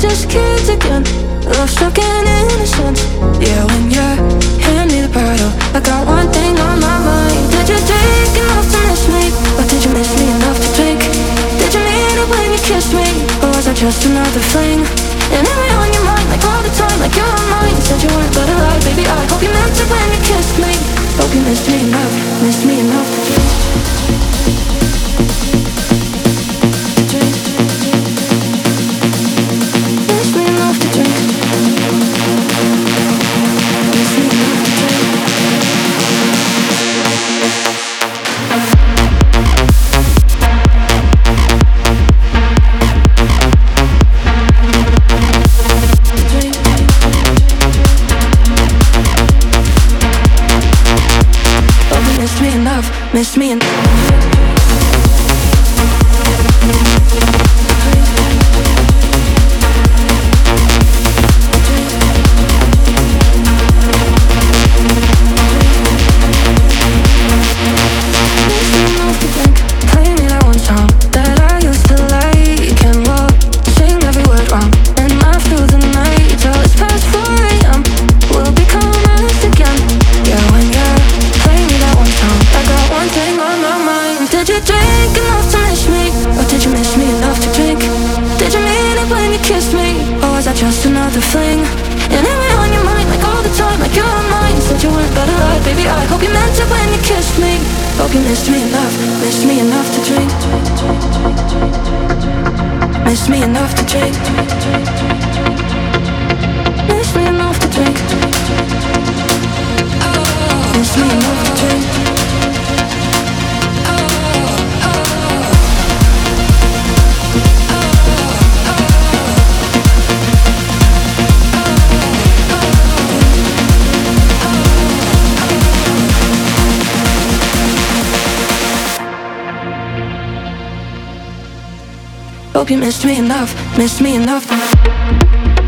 just kids again. Love struck in innocence. Yeah, when you hand me the bottle, I got one thing on my mind. Did you drink enough to miss me? Or did you miss me enough to drink? Did you mean it when you kissed me? Or was I just another fling? And am I on your mind like all the time, like you're on mine? Said you weren't but alive, baby, I hope you meant it when you kissed me. Hope you missed me enough to drink. Miss me and just another fling. And am I on your mind like all the time, like you're on mine? Said you weren't but alive, baby, I hope you meant it when you kissed me. Hope you missed me enough to drink. Miss me enough to drink. Miss me enough to drink. Miss me enough to drink. Hope you missed me enough.